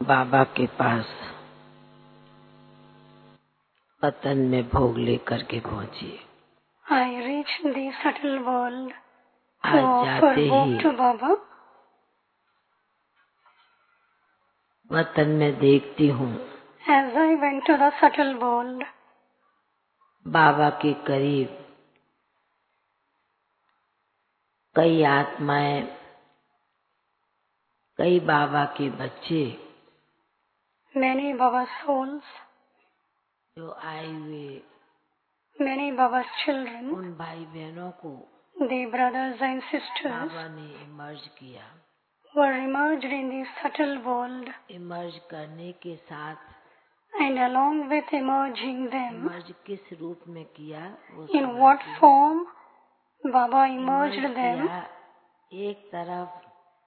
बाबा के पास वतन में भोग लेकर के पहुंची। I reached the subtle world to आज offer जाते vogue ही to Baba. वतन में देखती हूँ As I went to the subtle world, बाबा के करीब कई आत्माएं, कई बाबा के बच्चे many Baba's souls, जो आए हुए many Baba's children, उन भाई बहनों को the brothers and sisters, बाबा ने इमर्ज किया। were emerged in the subtle world, emerge करने के साथ and along with emerging them, emerge किस रूप में किया वो in what समझती हूँ। form Baba emerge emerged them. किया, एक तरफ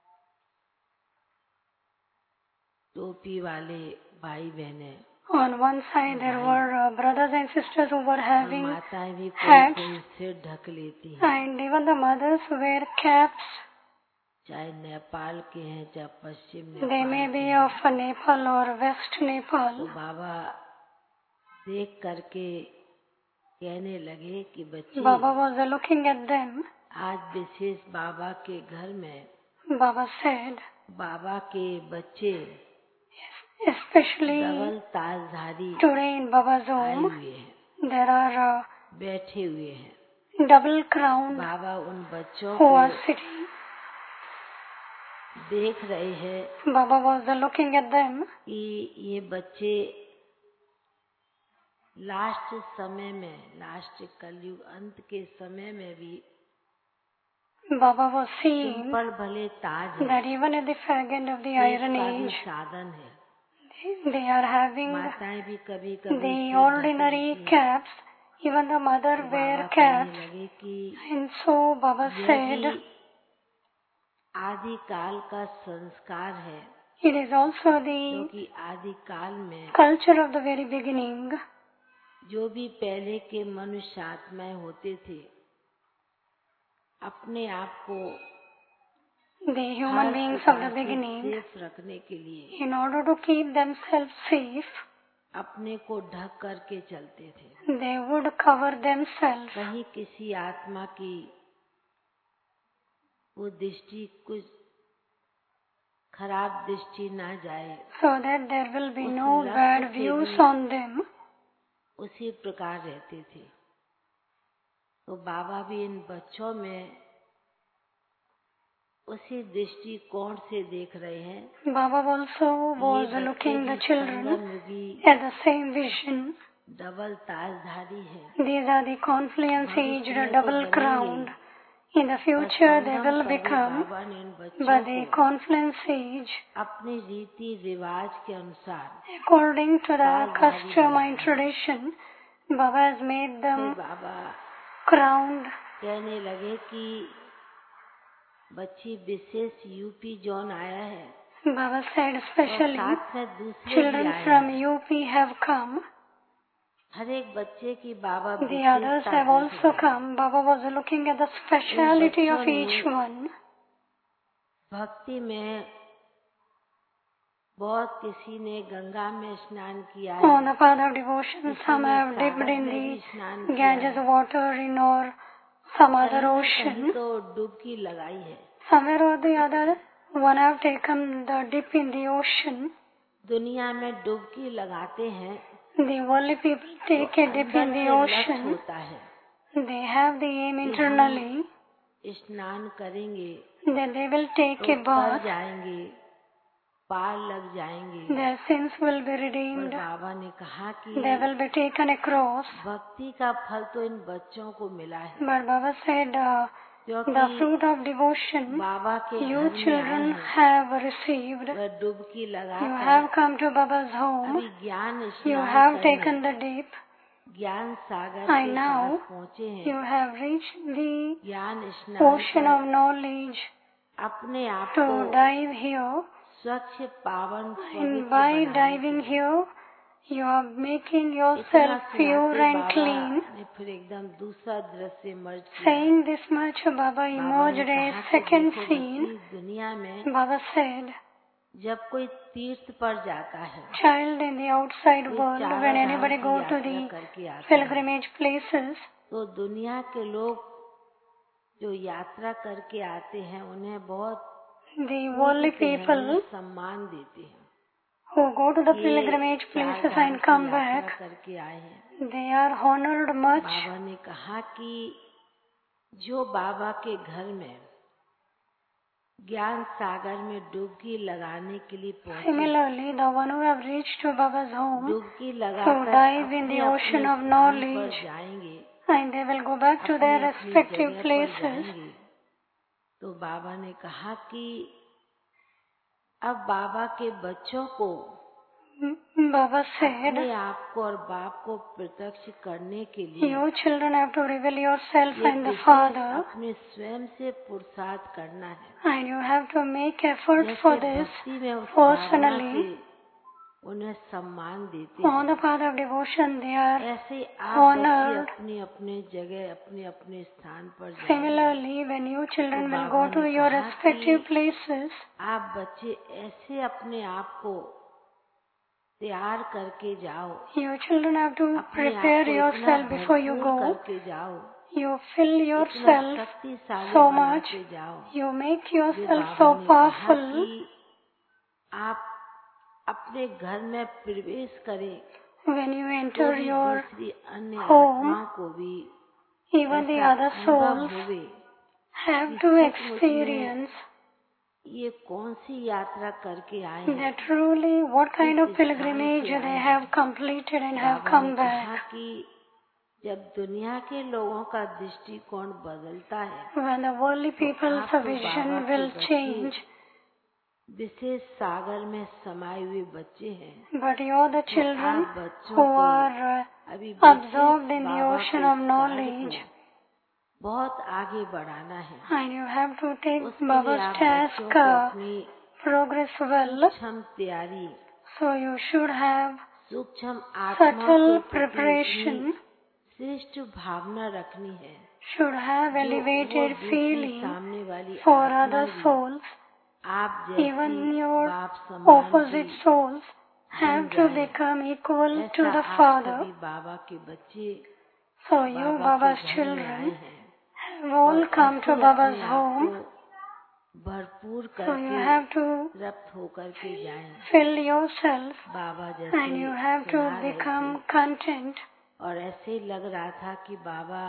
टोपी वाले भाई बहने On one side there were brothers and sisters who were और having माताएं भी कोई hats, कोई सिर ढक लेती हैं, and even the mothers wear caps. चाहे नेपाल के हैं चाहे पश्चिम They may नेपाल be के of Nepal or West तो Nepal. बाबा देख करके कहने लगे कि बच्चे Baba was looking at them. आज विशेष बाबा के घर में Baba said, बाबा के बच्चे especially डबल ताजधारी today in Baba's आए home, हुए हैं, there are बैठे हुए हैं। double crowned बाबा उन बच्चों who को are sitting. देख रहे हैं Baba was looking at them. कि ये बच्चे लास्ट समय में, लास्ट कलयुग अंत के समय में भी Baba was seeing सिंपल भले ताज है, that even at the fag end of the Iron का भी Age, साधन है। they are having माताएं भी कभी कभी the ordinary caps. Even the mother wear Baba caps. कहने लगे कि And so Baba यह said, भी आदि काल का संस्कार है, it is also the क्योंकि आदि काल में culture of the very beginning. जो भी पहले के मनुष्य आत्माएं होते थे, अपने आप को The human हर beings of प्रकार the से beginning, सेफ रखने के लिए in order to keep themselves safe, अपने को ढक करके चलते थे। they would cover themselves कहीं किसी आत्मा की वो दृष्टि कुछ खराब दृष्टि ना जाए, so that there will be उस no लक्ष्य bad से views भी on them. उसी प्रकार रहते थे। तो बाबा भी इन बच्चों में उसी दृष्टिकोण से देख रहे हैं। Baba also was ये looking बच्चे the भी children संगम युगी at the same vision. Double ताजधारी है। These are the confluence भविष्य aged, में तो double बनेंगे, crowned. In the पर future they संगम will कभी become, बाबा ने इन बच्चों but the को confluence age, अपने रीति रिवाज के अनुसार according to the ताजधारी custom बनाया। and tradition, Baba has made फिर them बाबा crowned. कहने लगे कि बच्ची विशेष यूपी जोन आया है Baba said और especially साथ में दूसरे भी children आए from हैं। UP have come. हर एक बच्चे की बाबा The others विशेषता have देख also रहे। come. Baba was looking at the speciality of बच्चों each ने one. भक्ति में बहुत किसी ने गंगा में स्नान किया On है, the path of devotion, किसी some ने have dipped सागर in में भी the स्नान किया Ganges है, water in or some other कहीं न ocean. कहीं तो डुबकी लगाई है। Somewhere or the other, one have taken the dip in the ocean. दुनिया में डुबकी लगाते हैं The worldly people तो take a dip अंदर in the से लक्ष्य ocean. होता है They have the aim कि internally हम स्नान करेंगे that they will take तो a तर bath, जाएंगे, पार लग जाएंगे। their sins will be पर redeemed, बाबा ने कहा कि they will be taken across. भक्ति का फल तो इन बच्चों को मिला है, But Baba said, the क्योंकि fruit of devotion बाबा के you घर में आए children हैं। have received. वह डुबकी You लगाकर have come to Baba's home. अभी ज्ञान You स्नान have करने taken the dip. ज्ञान सागर I के now पास पहुँचे you हैं। have reached the ज्ञान स्नान ocean कर of knowledge अपने आप to को dive here. स्वच्छ पावन And पवित्र by बनाने diving के लिए here, you are making इतना yourself pure सुनाते and बाबा clean. ने फिर एकदम दूसरा दृश्य मर्ज किया। Saying this much, Baba बाबा ने emerged a कहा कि second देखो scene. बच्ची, दुनिया में Baba said, जब कोई तीर्थ पर जाता है, child in the outside world, when anybody go to the pilgrimage places, तो दुनिया के लोग जो यात्रा करके आते हैं उन्हें बहुत the worldly people सम्मान देते हैं। who go to the pilgrimage places and come back, करके आए हैं, they are honored much. बाबा ने कहा कि जो बाबा के घर में ज्ञान सागर में डुबकी लगाने के लिए पहुंचे, Similarly, the one who have reached to Baba's home डुबकी to लगाकर dive in the ocean of knowledge, जाएंगे, and they will go back to their respective places. तो बाबा ने कहा कि अब बाबा के बच्चों को Baba said, अपने आप को और बाप को प्रत्यक्ष करने के लिए you children have to reveal yourself and the Father, अपने स्वयं से पुरुषार्थ करना है, and you have to make effort for this भक्ति में उस personally. भावना से उन्हें सम्मान देते On the path of devotion, they are ऐसे आप honored. अपने अपने जगह अपने अपने स्थान पर जाएं। Similarly, when you children will go to your respective places, आप बच्चे ऐसे अपने आप को तैयार करके जाओ, you children have to prepare yourself before you go. करके जाओ, You fill yourself so much, you make yourself so powerful. आप अपने घर में प्रवेश करें, When you enter your अन्य home, आत्माओं को भी even the other souls have to experience ये कौन सी यात्रा करके आए हैं, that truly what kind of pilgrimage they have completed and have come back. कि जब दुनिया के लोगों का दृष्टिकोण बदलता है, When the worldly people's vision will change, विशेष सागर में समाये हुए बच्चे हैं, but you're the children who are absorbed in the ocean of knowledge, बहुत आगे बढ़ाना है, and you have to take Baba's task progress well. तैयारी, So you should have सूक्ष्म subtle preparation, श्रेष्ठ भावना रखनी है, should have elevated feeling for other souls. आप Even your opposite souls have to become equal to the Father. बाबा के बच्चे, So you, Baba's children, have all come to Baba's home. भरपूर So you have to रक्त होकर के जाएं, fill yourself, Baba and you have to become content. और ऐसे ही लग रहा था कि बाबा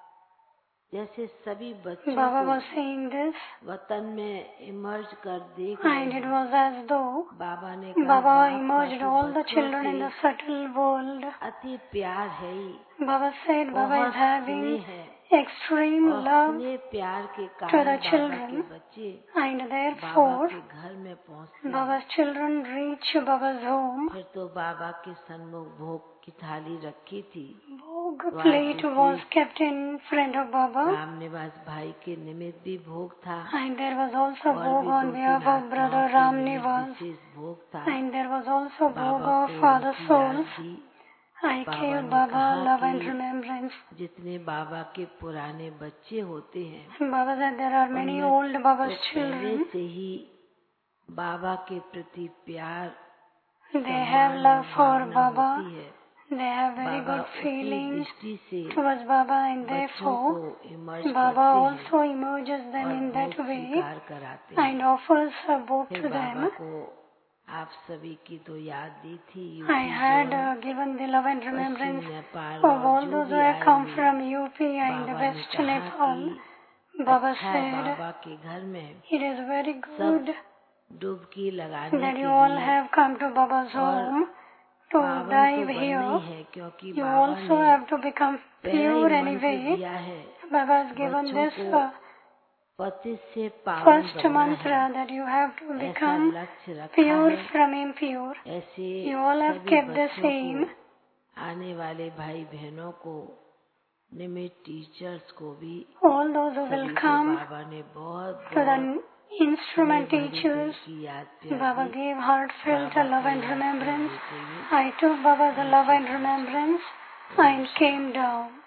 जैसे सभी बच्चों Baba को was saying this, वतन में इमर्ज कर देख and it was as though बाबा ने Baba emerged all the children in the subtle world. अति प्यार है ही, Baba said Baba is having extreme love प्यार के to the कारण children, बच्चे and therefore के घर में पहुंचते, Baba's children reach Baba's home. फिर तो बाबा के सन्मुख भोग की थाली रखी थी, Bhog plate was kept in front of Baba, Ram Niwas भाई के निमित्त भी भोग था, and there was also Bhog on behalf of brother Ram Nivas, भोग था, and there was also Bhog of Father Souls. I gave Baba love and remembrance. जितने बाबा के पुराने बच्चे होते हैं, Baba said there are many old Baba's children. से ही बाबा के प्रति प्यार, They have love for Baba. They have very good feelings towards Baba, and therefore Baba also emerges them in that way and offers a book to them. आप सभी की तो याद दी थी, I had given the love and remembrance of all those who have come from UP and West Nepal. Baba said, बाबा के घर में it is very good डुबकी लगाने that you all have come to Baba's home to dive here. You also have to become pure anyway. Baba has given this first mantra that you have to become pure from impure. You all have kept the same. आने वाले भाई बहनों को, निमित्त teachers को भी, all those who will come बाबा ने बहुत to the instrument teachers, Baba gave heartfelt love and remembrance. I took Baba's love and remembrance and came down.